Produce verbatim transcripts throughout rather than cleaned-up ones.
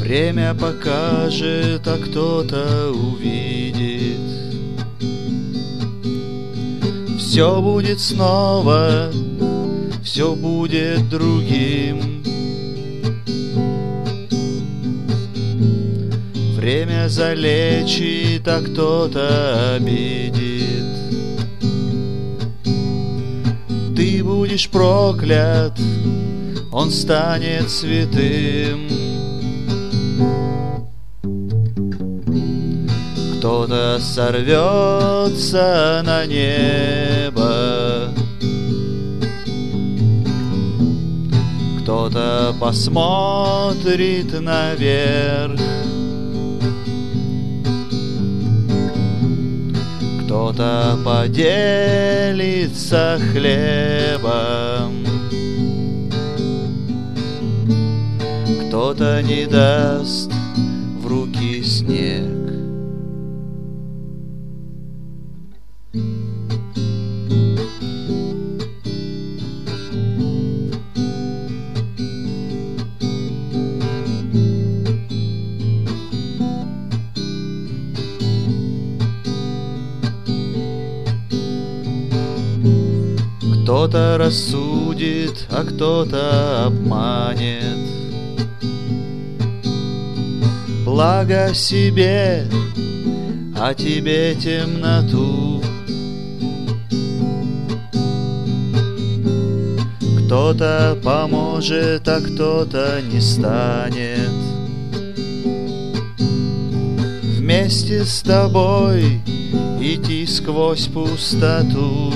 Время покажет, а кто-то увидит. Все будет снова, все будет другим. Время залечит, а кто-то обидит. Ты будешь проклят, он станет святым. Кто-то сорвется на небо, кто-то посмотрит наверх, кто-то поделится хлебом, кто-то не даст в руки снег. Кто-то рассудит, а кто-то обманет. Благо себе, а тебе темноту. Кто-то поможет, а кто-то не станет. Вместе с тобой идти сквозь пустоту.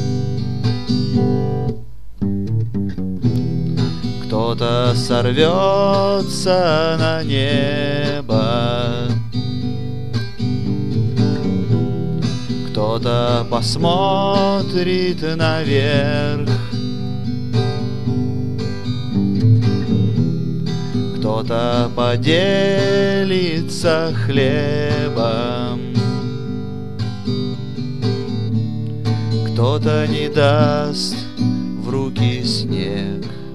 Кто-то сорвется на небо, кто-то посмотрит наверх, кто-то поделится хлебом, кто-то не даст в руки снег.